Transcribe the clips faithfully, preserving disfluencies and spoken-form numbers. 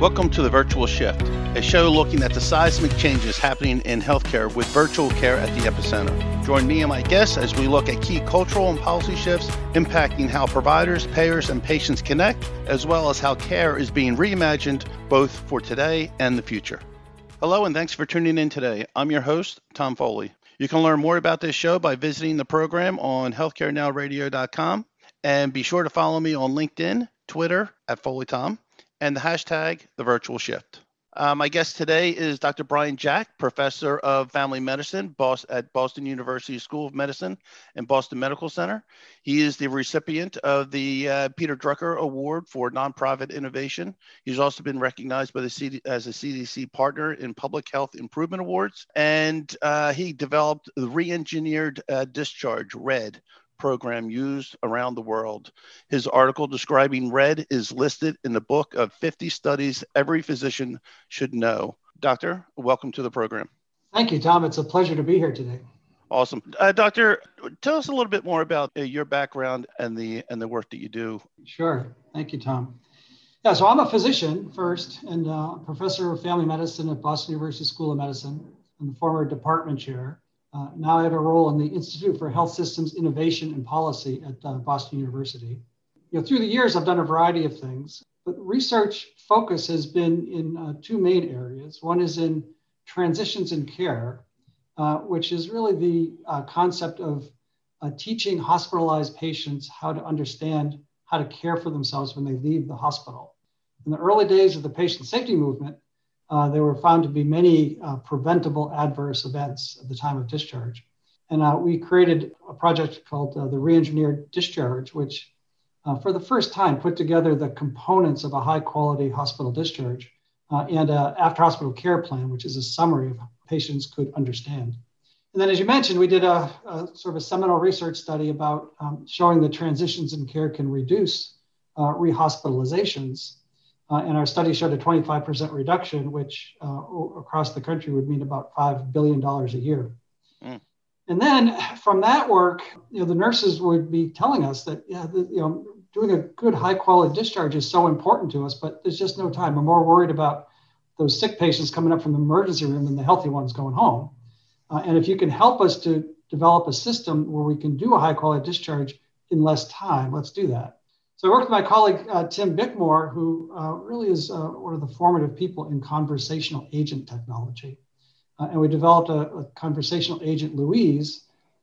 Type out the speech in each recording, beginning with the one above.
Welcome to The Virtual Shift, a show looking at the seismic changes happening in healthcare with virtual care at the epicenter. Join me and my guests as we look at key cultural and policy shifts impacting how providers, payers, and patients connect, as well as how care is being reimagined both for today and the future. Hello, and thanks for tuning in today. I'm your host, Tom Foley. You can learn more about this show by visiting the program on healthcare now radio dot com, and be sure to follow me on LinkedIn, Twitter at FoleyTom, and the hashtag The Virtual Shift. Uh, my guest today is Doctor Brian Jack, Professor of Family Medicine at Boston University School of Medicine and Boston Medical Center. He is the recipient of the uh, Peter Drucker Award for Nonprofit Innovation. He's also been recognized by the C D, as a C D C partner in Public Health Improvement Awards, and uh, he developed the re-engineered uh, discharge, RED, program used around the world. His article describing RED is listed in the book of fifty studies every physician should know. Doctor, welcome to the program. Thank you, Tom. It's a pleasure to be here today. Awesome. Uh, doctor, tell us a little bit more about uh, your background and the and the work that you do. Sure. Thank you, Tom. Yeah, so I'm a physician first and uh, professor of family medicine at Boston University School of Medicine. I'm the former department chair. Uh, now I have a role in the Institute for Health Systems Innovation and Policy at uh, Boston University. You know, through the years, I've done a variety of things, but research focus has been in uh, two main areas. One is in transitions in care, uh, which is really the uh, concept of uh, teaching hospitalized patients how to understand how to care for themselves when they leave the hospital. In the early days of the patient safety movement, Uh, there were found to be many uh, preventable adverse events at the time of discharge. And uh, we created a project called uh, the Re-Engineered Discharge, which uh, for the first time put together the components of a high quality hospital discharge uh, and an after hospital care plan, which is a summary of how patients could understand. And then, as you mentioned, we did a, a sort of a seminal research study about um, showing that transitions in care can reduce uh, rehospitalizations. Uh, and our study showed a twenty-five percent reduction, which uh, across the country would mean about five billion dollars a year. Mm. And then from that work, you know, the nurses would be telling us that, yeah, the, you know, doing a good high quality discharge is so important to us, but there's just no time. We're more worried about those sick patients coming up from the emergency room than the healthy ones going home. Uh, and if you can help us to develop a system where we can do a high quality discharge in less time, let's do that. So I worked with my colleague, uh, Tim Bickmore, who uh, really is uh, one of the formative people in conversational agent technology. Uh, and we developed a, a conversational agent, Louise,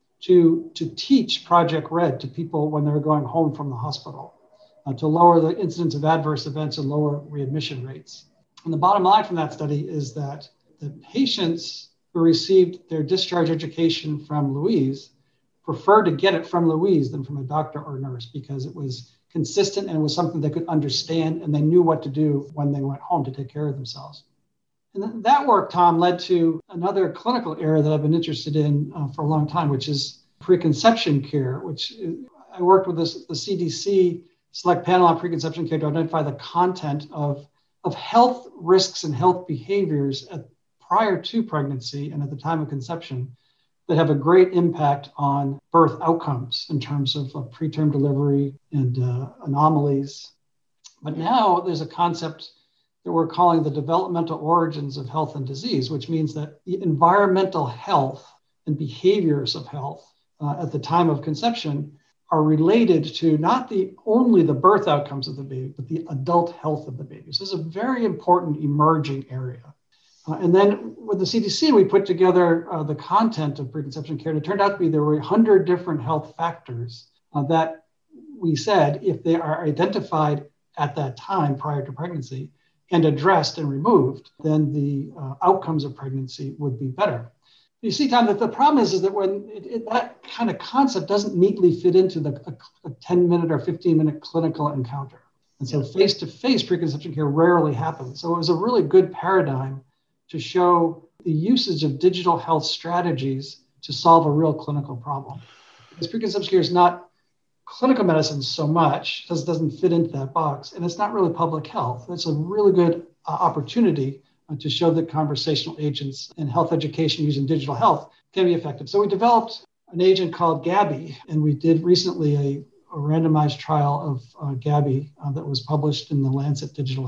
to, to teach Project RED to people when they were going home from the hospital, uh, to lower the incidence of adverse events and lower readmission rates. And the bottom line from that study is that the patients who received their discharge education from Louise preferred to get it from Louise than from a doctor or nurse, because it was consistent and it was something they could understand, and they knew what to do when they went home to take care of themselves. And that work, Tom, led to another clinical area that I've been interested in uh, for a long time, which is preconception care, which I worked with this, the C D C Select Panel on Preconception Care to identify the content of, of health risks and health behaviors at, prior to pregnancy and at the time of conception that have a great impact on birth outcomes in terms of uh, preterm delivery and uh, anomalies. But now there's a concept that we're calling the developmental origins of health and disease, which means that the environmental health and behaviors of health uh, at the time of conception are related to not the only the birth outcomes of the baby, but the adult health of the baby. So this is a very important emerging area. Uh, and then with the C D C, we put together uh, the content of preconception care. And it turned out to be there were one hundred different health factors uh, that we said, if they are identified at that time prior to pregnancy and addressed and removed, then the uh, outcomes of pregnancy would be better. You see, Tom, that the problem is, is that when it, it, that kind of concept doesn't neatly fit into the a, a ten minute or fifteen minute clinical encounter. And so face-to-face preconception care rarely happens. So it was a really good paradigm to show the usage of digital health strategies to solve a real clinical problem. Because preconception care is not clinical medicine so much, because it doesn't fit into that box, and it's not really public health. It's a really good uh, opportunity uh, to show that conversational agents and health education using digital health can be effective. So we developed an agent called Gabby, and we did recently a, a randomized trial of uh, Gabby uh, that was published in the Lancet Digital Health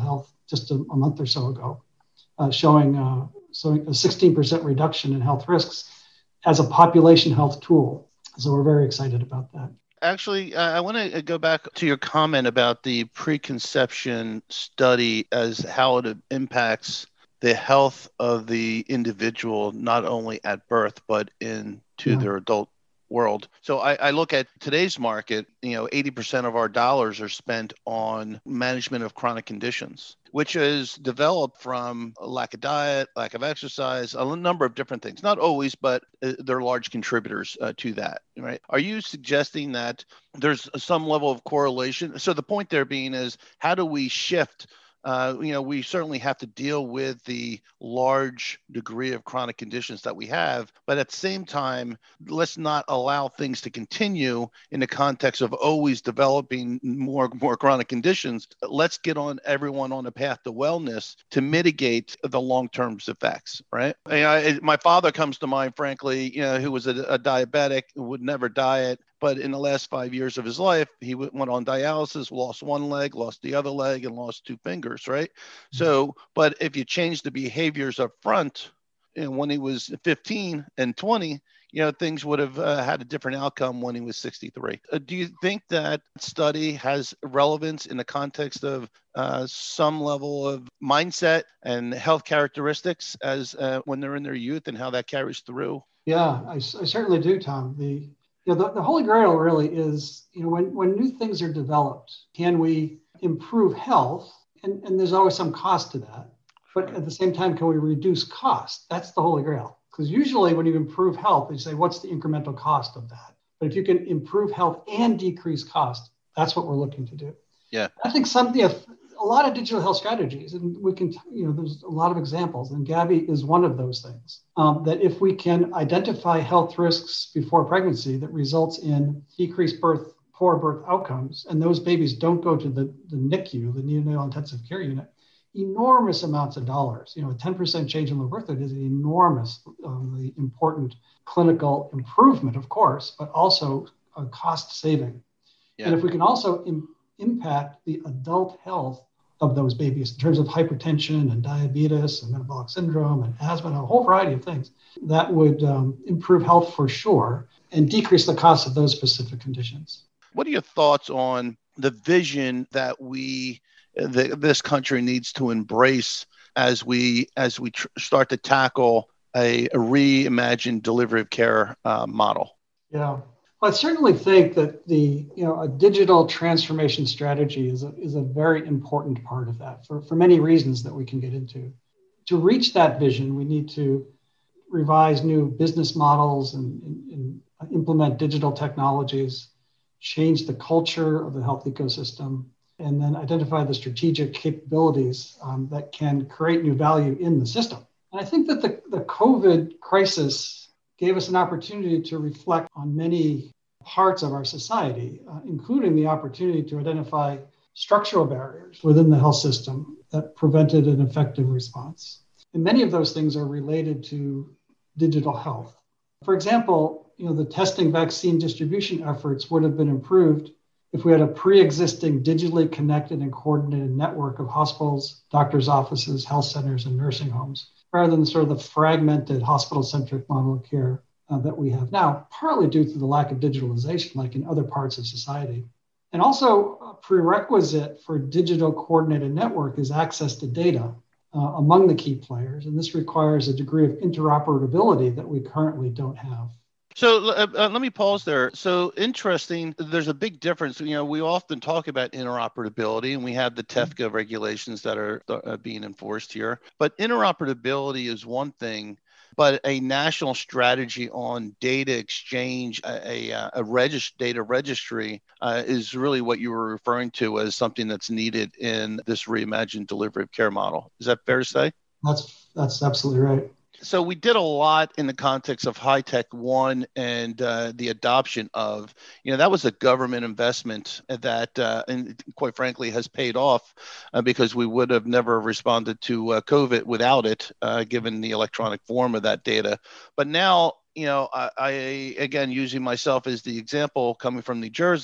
just a, a month or so ago, uh, showing, uh, showing a sixteen percent reduction in health risks as a population health tool. So we're very excited about that. Actually, uh, I want to go back to your comment about the preconception study as how it impacts the health of the individual, not only at birth, but into yeah. their adult world. So I, I look at today's market, you know, eighty percent of our dollars are spent on management of chronic conditions, which is developed from a lack of diet, lack of exercise, a number of different things. Not always, but they're large contributors uh, to that, right? Are you suggesting that there's some level of correlation? So the point there being is, how do we shift? Uh, you know, we certainly have to deal with the large degree of chronic conditions that we have, but at the same time, let's not allow things to continue in the context of always developing more more chronic conditions. Let's get on everyone on a path to wellness to mitigate the long-term effects, right? You know, it, my father comes to mind, frankly, you know, who was a, a diabetic, who would never diet. But in the last five years of his life, he went on dialysis, lost one leg, lost the other leg, and lost two fingers, right? Mm-hmm. So, but if you change the behaviors up front, you know, when he was fifteen and twenty, you know, things would have uh, had a different outcome when he was sixty-three. Uh, do you think that study has relevance in the context of uh, some level of mindset and health characteristics as uh, when they're in their youth and how that carries through? Yeah, I, I certainly do, Tom. The You know, the, the Holy Grail really is, you know, when, when new things are developed, can we improve health? And, and there's always some cost to that. But at the same time, can we reduce cost? That's the Holy Grail. Because usually when you improve health, you say, what's the incremental cost of that? But if you can improve health and decrease cost, that's what we're looking to do. Yeah. I think some, yeah, a lot of digital health strategies, and we can, you know, there's a lot of examples, and Gabi is one of those things, um, that if we can identify health risks before pregnancy that results in decreased birth, poor birth outcomes, and those babies don't go to the, the N I C U, the neonatal intensive care unit, enormous amounts of dollars. You know, a ten percent change in low birth rate is an enormous, um, important clinical improvement, of course, but also a cost saving. Yeah. And if we can also im- impact the adult health of those babies in terms of hypertension and diabetes and metabolic syndrome and asthma and a whole variety of things, that would um, improve health for sure and decrease the cost of those specific conditions. What are your thoughts on the vision that we, that this country needs to embrace as we as we tr- start to tackle a, a reimagined delivery of care uh, model? Yeah. Well, I certainly think that the, you know, a digital transformation strategy is a, is a very important part of that for, for many reasons that we can get into. To reach that vision, we need to revise new business models and, and, and implement digital technologies, change the culture of the health ecosystem, and then identify the strategic capabilities um, that can create new value in the system. And I think that the, the COVID crisis gave us an opportunity to reflect on many parts of our society, uh, including the opportunity to identify structural barriers within the health system that prevented an effective response. And many of those things are related to digital health. For example, you know, the testing vaccine distribution efforts would have been improved if we had a pre-existing digitally connected and coordinated network of hospitals, doctors' offices, health centers, and nursing homes, rather than sort of the fragmented hospital-centric model of care uh, that we have now, partly due to the lack of digitalization, like in other parts of society. And also a prerequisite for digital coordinated network is access to data uh, among the key players. And this requires a degree of interoperability that we currently don't have. So uh, uh, let me pause there. So interesting, there's a big difference. You know, we often talk about interoperability, and we have the TEFCA regulations that are uh, being enforced here. But interoperability is one thing, but a national strategy on data exchange, a, a, a regist- data registry uh, is really what you were referring to as something that's needed in this reimagined delivery of care model. Is that fair to say? That's that's absolutely right. So we did a lot in the context of High-Tech One and uh, the adoption of, you know, that was a government investment that, uh, and quite frankly, has paid off uh, because we would have never responded to uh, COVID without it, uh, given the electronic form of that data. But now, you know, I, I, again, using myself as the example coming from New Jersey,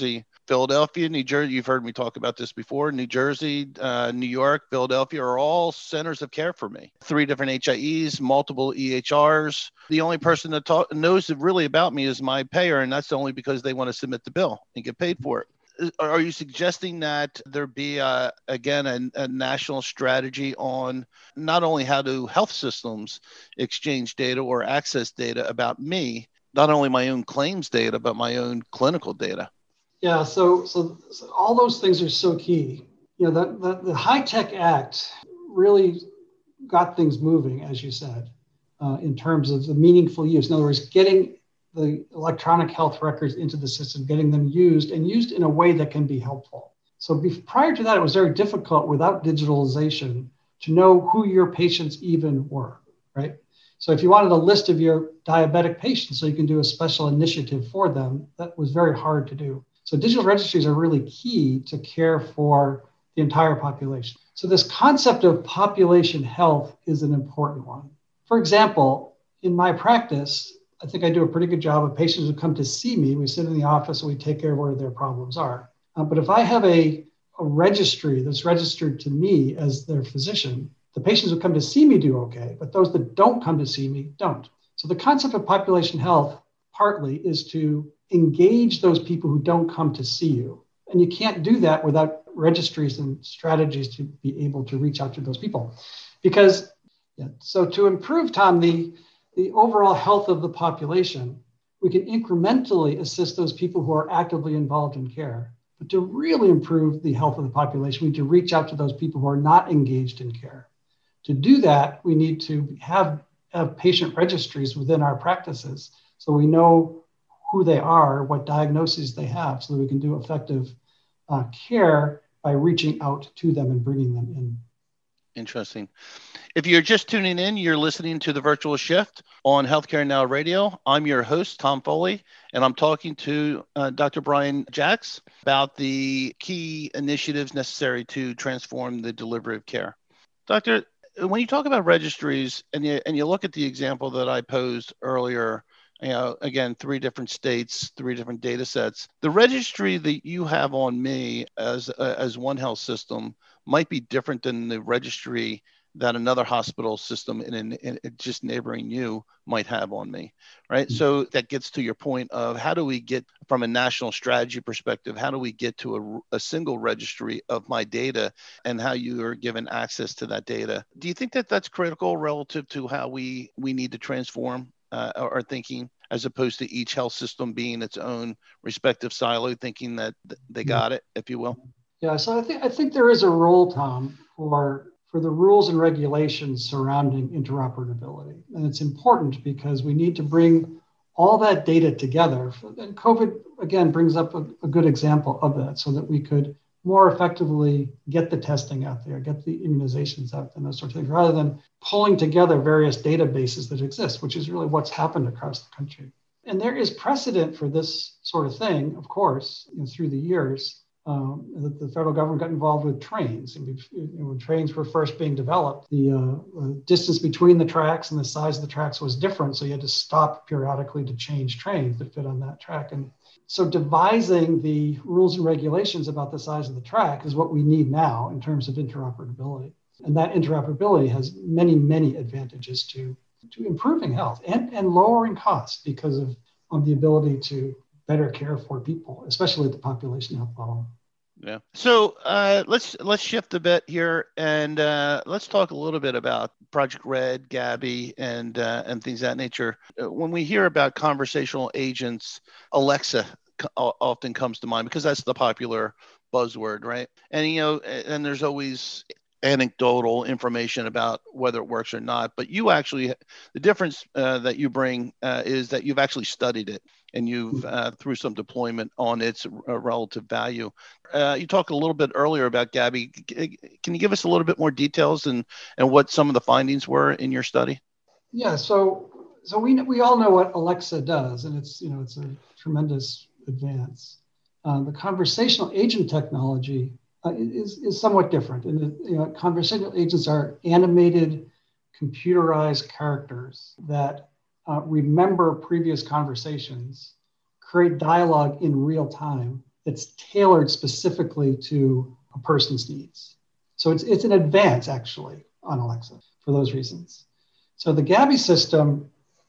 Philadelphia, New Jersey, you've heard me talk about this before. New Jersey, uh, New York, Philadelphia are all centers of care for me. Three different H I Es, multiple E H Rs. The only person that talk, knows really about me is my payer, and that's only because they want to submit the bill and get paid for it. Are you suggesting that there be, a, again, a, a national strategy on not only how do health systems exchange data or access data about me, not only my own claims data, but my own clinical data? Yeah, so, so so all those things are so key. You know, the, the, the HITECH Act really got things moving, as you said, uh, in terms of the meaningful use. In other words, getting the electronic health records into the system, getting them used and used in a way that can be helpful. So be, prior to that, it was very difficult without digitalization to know who your patients even were, right? So if you wanted a list of your diabetic patients so you can do a special initiative for them, that was very hard to do. So digital registries are really key to care for the entire population. So this concept of population health is an important one. For example, in my practice, I think I do a pretty good job of patients who come to see me. We sit in the office and we take care of where their problems are. Uh, but if I have a, a registry that's registered to me as their physician, the patients who come to see me do okay, but those that don't come to see me don't. So the concept of population health partly is to engage those people who don't come to see you. And you can't do that without registries and strategies to be able to reach out to those people. Because, yeah, so to improve, Tom, the, the overall health of the population, we can incrementally assist those people who are actively involved in care. But to really improve the health of the population, we need to reach out to those people who are not engaged in care. To do that, we need to have, have patient registries within our practices so we know who they are, what diagnoses they have, so that we can do effective uh, care by reaching out to them and bringing them in. Interesting. If you're just tuning in, you're listening to The Virtual Shift on Healthcare Now Radio. I'm your host, Tom Foley, and I'm talking to uh, Doctor Brian Jacks about the key initiatives necessary to transform the delivery of care. Doctor, when you talk about registries and you, and you look at the example that I posed earlier, you know, again, three different states, three different data sets. The registry that you have on me as uh, as one health system might be different than the registry that another hospital system in, in, in just neighboring you might have on me, right? Mm-hmm. So that gets to your point of how do we get from a national strategy perspective, how do we get to a, a single registry of my data and how you are given access to that data? Do you think that that's critical relative to how we, we need to transform uh, our thinking, as opposed to each health system being its own respective silo, thinking that they got it, if you will? Yeah, so I think I think there is a role, Tom, for for the rules and regulations surrounding interoperability. And it's important because we need to bring all that data together. And COVID, again, brings up a, a good example of that so that we could more effectively get the testing out there, get the immunizations out there, and those sorts of things, rather than pulling together various databases that exist, which is really what's happened across the country. And there is precedent for this sort of thing, of course, you know, through the years. Um, the, the federal government got involved with trains. And you know, when trains were first being developed, the uh, distance between the tracks and the size of the tracks was different. So you had to stop periodically to change trains that fit on that track. And so devising the rules and regulations about the size of the track is what we need now in terms of interoperability. And that interoperability has many, many advantages to, to improving health and, and lowering costs because of, of the ability to better care for people, especially at the population health level. Yeah. So uh, let's let's shift a bit here and uh, let's talk a little bit about Project Red, Gabi, and uh, and things of that nature. When we hear about conversational agents, Alexa often comes to mind because that's the popular buzzword, right? And you know, and there's always anecdotal information about whether it works or not. But you actually, the difference uh, that you bring uh, is that you've actually studied it. And you've, uh, through some deployment, on its uh, relative value. Uh, you talked a little bit earlier about Gabi. Can you give us a little bit more details and, and what some of the findings were in your study? Yeah, so so we we all know what Alexa does, and it's you know it's a tremendous advance. Uh, the conversational agent technology uh, is is somewhat different, and you know conversational agents are animated, computerized characters that Uh, remember previous conversations, create dialogue in real time, that's tailored specifically to a person's needs. So it's, it's an advance, actually, on Alexa for those reasons. So the Gabi system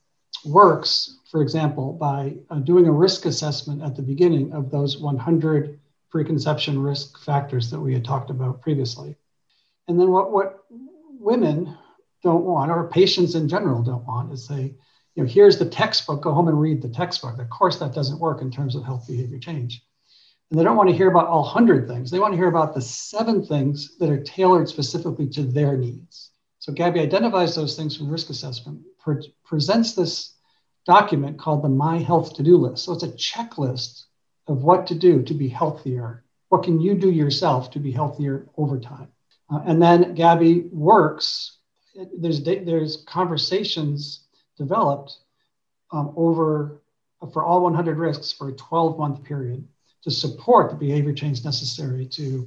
works, for example, by uh, doing a risk assessment at the beginning of those one hundred preconception risk factors that we had talked about previously. And then what, what women don't want, or patients in general don't want, is say, you know, here's the textbook, go home and read the textbook. Of course, that doesn't work in terms of health behavior change. And they don't want to hear about all one hundred things. They want to hear about the seven things that are tailored specifically to their needs. So Gabi identifies those things from risk assessment, pre- presents this document called the My Health To-Do List. So it's a checklist of what to do to be healthier. What can you do yourself to be healthier over time? Uh, and then Gabi works, there's, there's conversations developed um, over, for all one hundred risks for a twelve-month period to support the behavior change necessary to,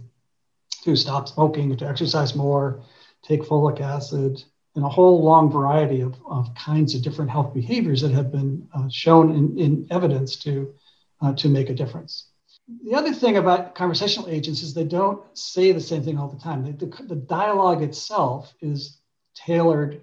to stop smoking, to exercise more, take folic acid, and a whole long variety of, of kinds of different health behaviors that have been uh, shown in, in evidence to, uh, to make a difference. The other thing about conversational agents is they don't say the same thing all the time. The, the, the dialogue itself is tailored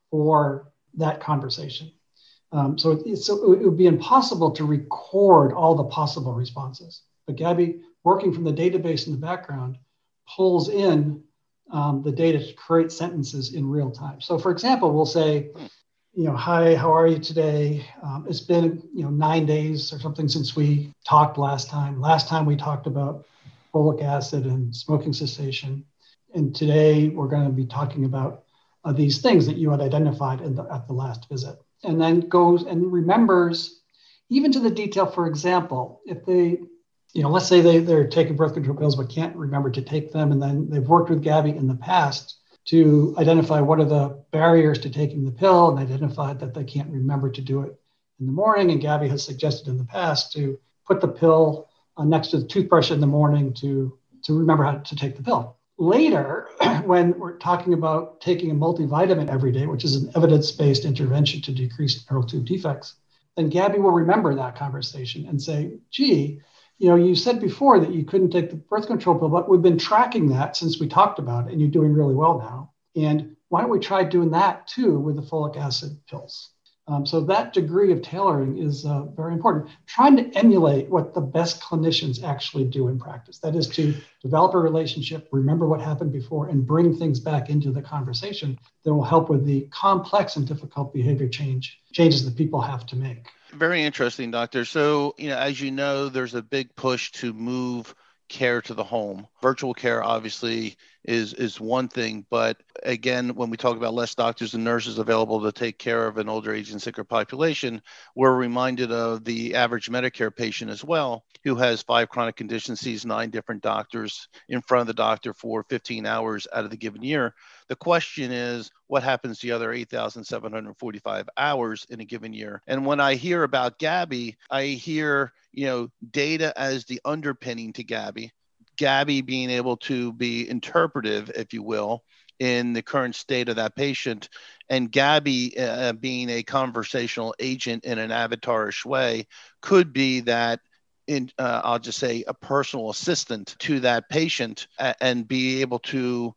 for that conversation. Um, so, it, it's, so it would be impossible to record all the possible responses. But Gabi, working from the database in the background, pulls in um, the data to create sentences in real time. So for example, we'll say, you know, hi, how are you today? Um, it's been, you know, nine days or something since we talked last time. Last time we talked about folic acid and smoking cessation. And today we're going to be talking about uh, these things that you had identified in the, at the last visit. And then goes and remembers, even to the detail, for example, if they, you know, let's say they, they're taking birth control pills but can't remember to take them, and then they've worked with Gabi in the past to identify what are the barriers to taking the pill, and identified that they can't remember to do it in the morning. And Gabi has suggested in the past to put the pill uh, next to the toothbrush in the morning to, to remember how to take the pill. Later, when we're talking about taking a multivitamin every day, which is an evidence-based intervention to decrease neural tube defects, then Gabi will remember that conversation and say, gee, you know, you said before that you couldn't take the birth control pill, but we've been tracking that since we talked about it, and you're doing really well now. And why don't we try doing that too with the folic acid pills? Um, so that degree of tailoring is uh, very important. Trying to emulate what the best clinicians actually do in practice. That is to develop a relationship, remember what happened before, and bring things back into the conversation that will help with the complex and difficult behavior change changes that people have to make. Very interesting, Doctor. So, you know, as you know, there's a big push to move care to the home. Virtual care obviously is is one thing, but again, when we talk about less doctors and nurses available to take care of an older age and sicker population, we're reminded of the average Medicare patient as well, who has five chronic conditions, sees nine different doctors in front of the doctor for fifteen hours out of the given year. The question is, what happens to the other eight thousand seven hundred forty-five hours in a given year? And when I hear about Gabi, I hear, you know, data as the underpinning to Gabi, Gabi being able to be interpretive, if you will, in the current state of that patient, and Gabi uh, being a conversational agent in an avatarish way could be that in, uh, I'll just say a personal assistant to that patient uh, and be able to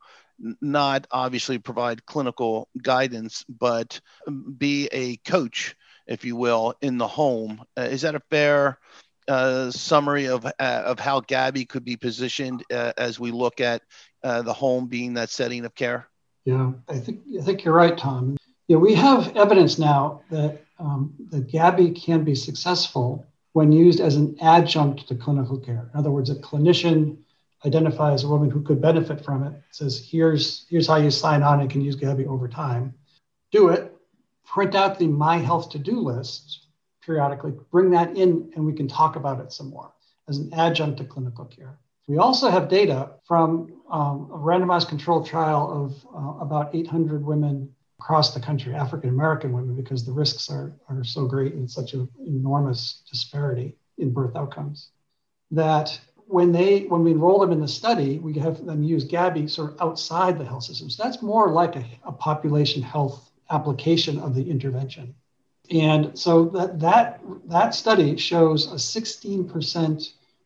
not obviously provide clinical guidance, but be a coach, if you will, in the home. Uh, is that a fair uh, summary of uh, of how Gabi could be positioned uh, as we look at uh, the home being that setting of care? Yeah, I think I think you're right, Tom. Yeah, we have evidence now that um, that Gabi can be successful when used as an adjunct to clinical care. In other words, a clinician identifies a woman who could benefit from it, says, here's, here's how you sign on and can use Gabi over time. Do it, print out the My Health To-Do list periodically, bring that in, and we can talk about it some more as an adjunct to clinical care. We also have data from um, a randomized controlled trial of uh, about eight hundred women across the country, African-American women, because the risks are, are so great and such an enormous disparity in birth outcomes, that when they when we enroll them in the study, we have them use Gabi sort of outside the health system. So that's more like a, a population health application of the intervention. And so that that that study shows a sixteen percent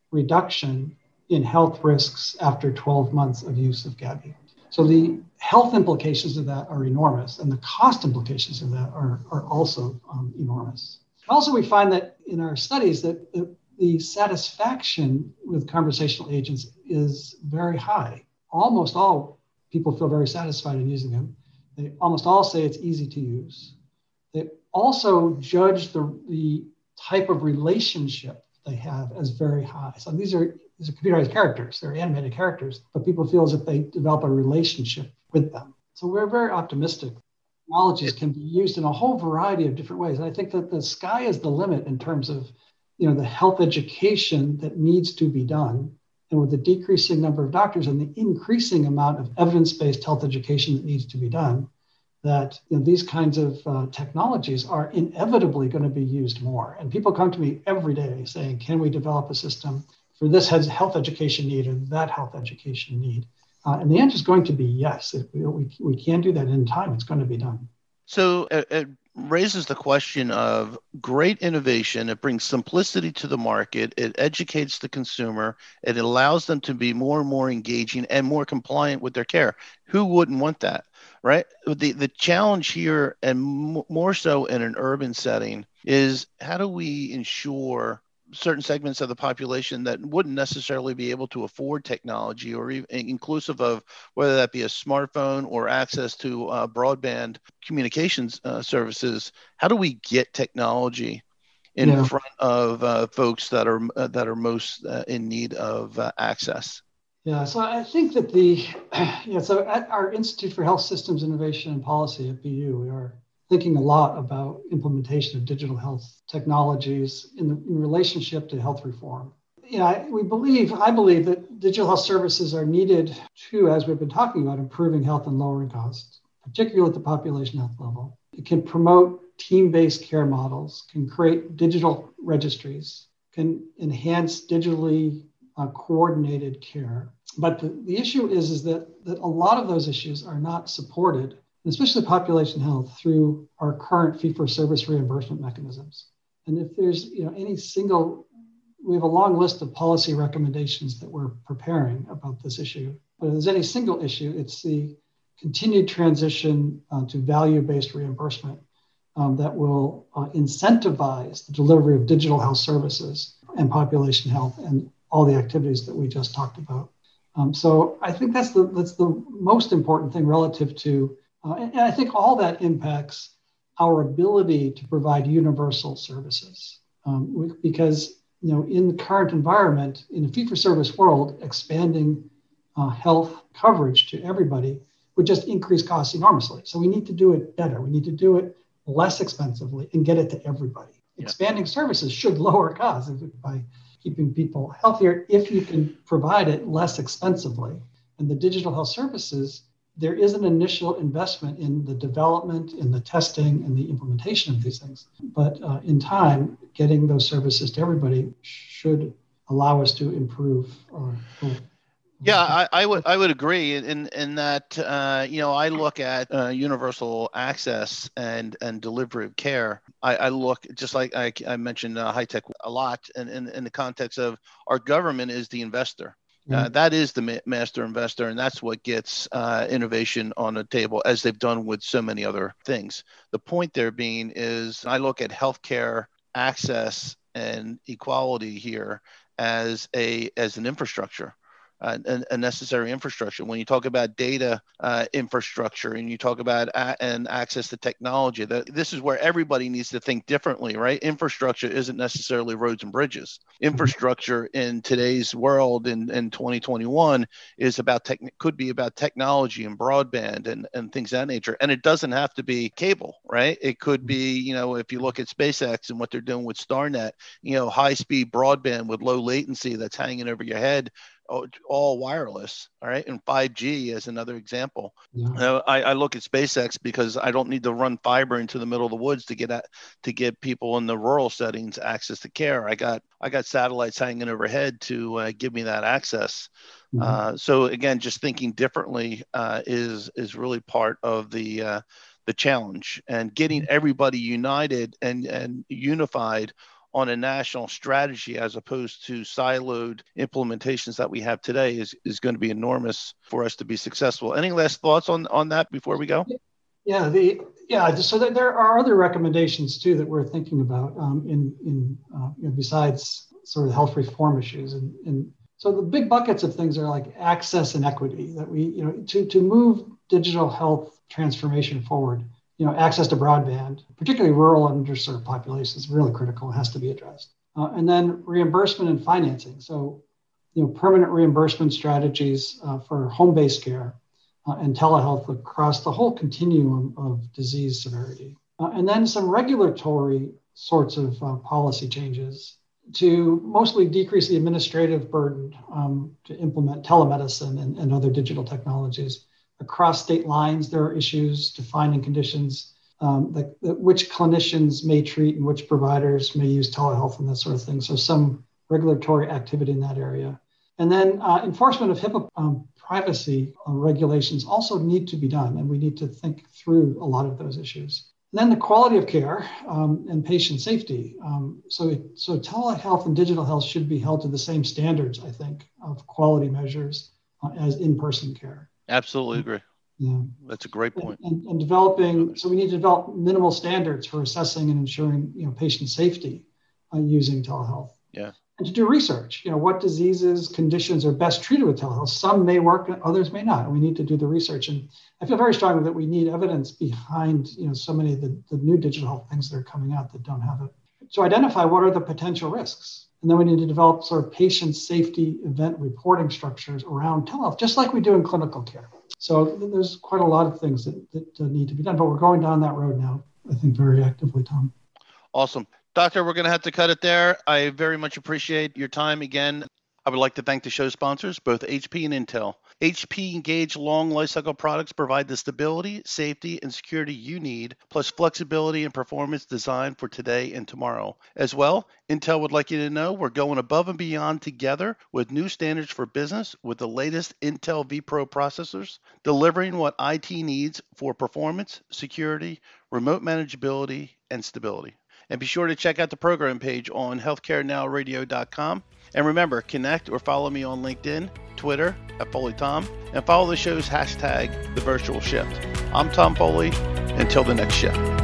reduction in health risks after twelve months of use of Gavi. So the health implications of that are enormous, and the cost implications of that are, are also um, enormous. Also, we find that in our studies that the, the satisfaction with conversational agents is very high. Almost all people feel very satisfied in using them. They almost all say it's easy to use. They also judge the, the type of relationship they have as very high. So these are these are computerized characters, they're animated characters, but people feel as if they develop a relationship with them. So we're very optimistic. Technologies can be used in a whole variety of different ways. And I think that the sky is the limit in terms of, you know, the health education that needs to be done. And with the decreasing number of doctors and the increasing amount of evidence-based health education that needs to be done, that, you know, these kinds of uh, technologies are inevitably going to be used more. And people come to me every day saying, can we develop a system for this health education need or that health education need? Uh, and the answer is going to be yes. If we, we, we can do that in time, it's going to be done. So it, it raises the question of great innovation. It brings simplicity to the market. It educates the consumer. It allows them to be more and more engaging and more compliant with their care. Who wouldn't want that, right? The, the challenge here, and m- more so in an urban setting, is how do we ensure certain segments of the population that wouldn't necessarily be able to afford technology, or even inclusive of whether that be a smartphone or access to uh, broadband communications uh, services. How do we get technology in yeah. front of uh, folks that are uh, that are most uh, in need of uh, access? Yeah, so I think that the yeah, so at our Institute for Health Systems Innovation and Policy at B U, we are thinking a lot about implementation of digital health technologies in, the, in relationship to health reform. You know, I, we believe, I believe that digital health services are needed to, as we've been talking about, improving health and lowering costs, particularly at the population health level. It can promote team-based care models, can create digital registries, can enhance digitally uh, coordinated care. But the, the issue is, is that, that a lot of those issues are not supported, especially population health, through our current fee-for-service reimbursement mechanisms. And if there's, you know, any single, we have a long list of policy recommendations that we're preparing about this issue. But if there's any single issue, it's the continued transition uh, to value-based reimbursement um, that will uh, incentivize the delivery of digital health services and population health and all the activities that we just talked about. Um, so I think that's the that's the most important thing relative to Uh, and, and I think all that impacts our ability to provide universal services, um, we, because, you know, in the current environment, in a fee-for-service world, expanding uh, health coverage to everybody would just increase costs enormously. So we need to do it better. We need to do it less expensively and get it to everybody. Yeah. Expanding services should lower costs by keeping people healthier if you can provide it less expensively. And the digital health services, there is an initial investment in the development, in the testing, and the implementation of these things. But uh, in time, getting those services to everybody should allow us to improve. Uh, yeah, I, I would I would agree in in that uh, you know, I look at uh, universal access and and delivery of care. I, I look just like I, I mentioned uh, high tech a lot, and in, in the context of our government is the investor. Uh, that is the ma- master investor, and that's what gets uh, innovation on the table, as they've done with so many other things. The point there being is, I look at healthcare access and equality here as a as an infrastructure. Uh, a, a necessary infrastructure. When you talk about data uh, infrastructure and you talk about a- and access to technology, that this is where everybody needs to think differently, right? Infrastructure isn't necessarily roads and bridges. Infrastructure in today's world in, in twenty twenty-one is about tech, could be about technology and broadband and, and things of that nature. And it doesn't have to be cable, right? It could be, you know, if you look at SpaceX and what they're doing with Starnet, you know, high speed broadband with low latency that's hanging over your head, all wireless, all right? And five G is another example. Yeah. Uh, I, I look at SpaceX because I don't need to run fiber into the middle of the woods to get at, to get people in the rural settings access to care. I got I got satellites hanging overhead to uh, give me that access. Mm-hmm. Uh, so again, just thinking differently uh, is is really part of the uh, the challenge, and getting everybody united and and unified on a national strategy as opposed to siloed implementations that we have today is, is going to be enormous for us to be successful. Any last thoughts on, on that before we go? Yeah, the yeah. So there are other recommendations too that we're thinking about um, in in uh, you know, besides sort of health reform issues, and, and so the big buckets of things are like access and equity. That we you know to to move digital health transformation forward. You know, access to broadband, particularly rural and underserved populations, is really critical and has to be addressed. Uh, and then reimbursement and financing. So, you know, permanent reimbursement strategies uh, for home-based care uh, and telehealth across the whole continuum of disease severity. Uh, and then some regulatory sorts of uh, policy changes to mostly decrease the administrative burden um, to implement telemedicine and, and other digital technologies. Across state lines, there are issues defining conditions, um, that, that which clinicians may treat and which providers may use telehealth and that sort of thing. So some regulatory activity in that area. And then uh, enforcement of HIPAA um, privacy uh, regulations also need to be done, and we need to think through a lot of those issues. And then the quality of care um, and patient safety. Um, so, it, so telehealth and digital health should be held to the same standards, I think, of quality measures uh, as in-person care. Absolutely agree. Yeah, that's a great point. And, and, and developing, so we need to develop minimal standards for assessing and ensuring, you know, patient safety uh, using telehealth. Yeah. And to do research, you know, what diseases, conditions are best treated with telehealth. Some may work, others may not. And we need to do the research. And I feel very strongly that we need evidence behind, you know, so many of the, the new digital health things that are coming out that don't have it. To identify what are the potential risks. And then we need to develop sort of patient safety event reporting structures around telehealth, just like we do in clinical care. So there's quite a lot of things that, that need to be done, but we're going down that road now, I think, very actively, Tom. Awesome. Doctor, we're going to have to cut it there. I very much appreciate your time again. I would like to thank the show sponsors, both H P and Intel. H P Engage long lifecycle products provide the stability, safety, and security you need, plus flexibility and performance designed for today and tomorrow. As well, Intel would like you to know we're going above and beyond together with new standards for business with the latest Intel vPro processors, delivering what I T needs for performance, security, remote manageability, and stability. And be sure to check out the program page on healthcare now radio dot com. And remember, connect or follow me on LinkedIn, Twitter at Foley Tom, and follow the show's hashtag, The Virtual Shift. I'm Tom Foley. Until the next shift.